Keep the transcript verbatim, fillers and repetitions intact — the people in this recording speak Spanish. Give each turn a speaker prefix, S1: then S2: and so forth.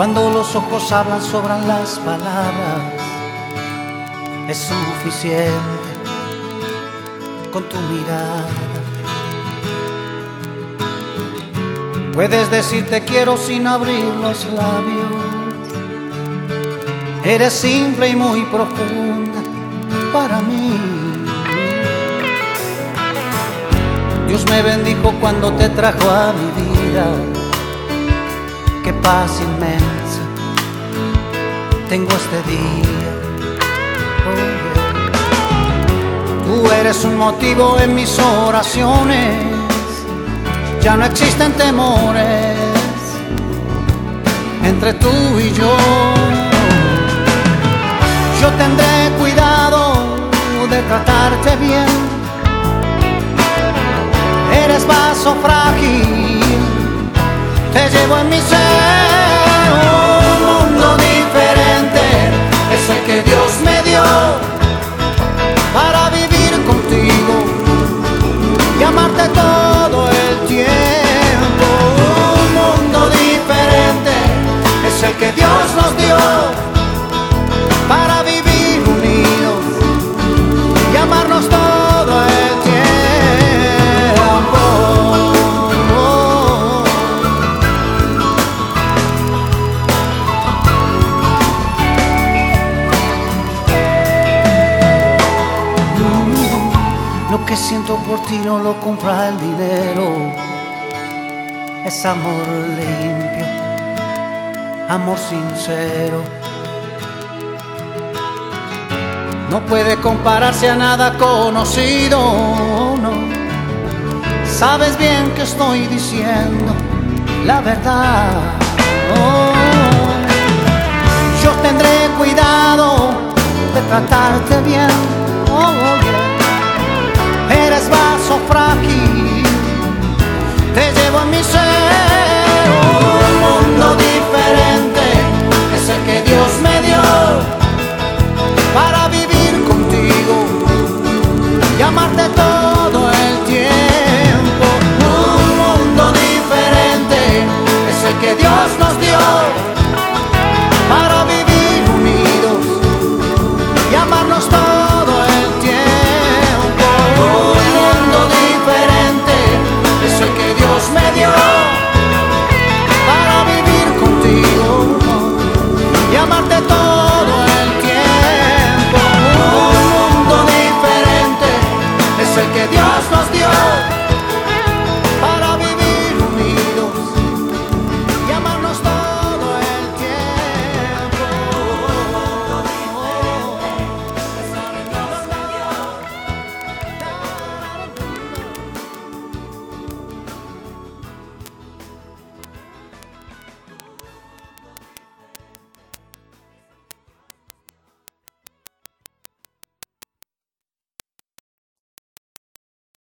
S1: Cuando los ojos hablan sobran las palabras. Es suficiente con tu mirada. Puedes decir te quiero sin abrir los labios. Eres simple y muy profunda para mí. Dios me bendijo cuando te trajo a mi vida. Qué paz inmensa tengo este día. Oh, yeah. Tú eres un motivo en mis oraciones. Ya no existen temores entre tú y yo. Yo tendré cuidado de tratarte bien. Eres vaso frágil, te llevo en mi ser. Un mundo diferente es el que Dios me dio para vivir contigo y amarte todo el tiempo. Un mundo diferente es el que Dios nos dio para vivir unidos y amarnos todo el tiempo. Lo que siento por ti no lo compra el dinero. Es amor limpio, amor sincero. No puede compararse a nada conocido, no. Sabes bien que estoy diciendo la verdad. Oh. Yo tendré cuidado de tratarte bien.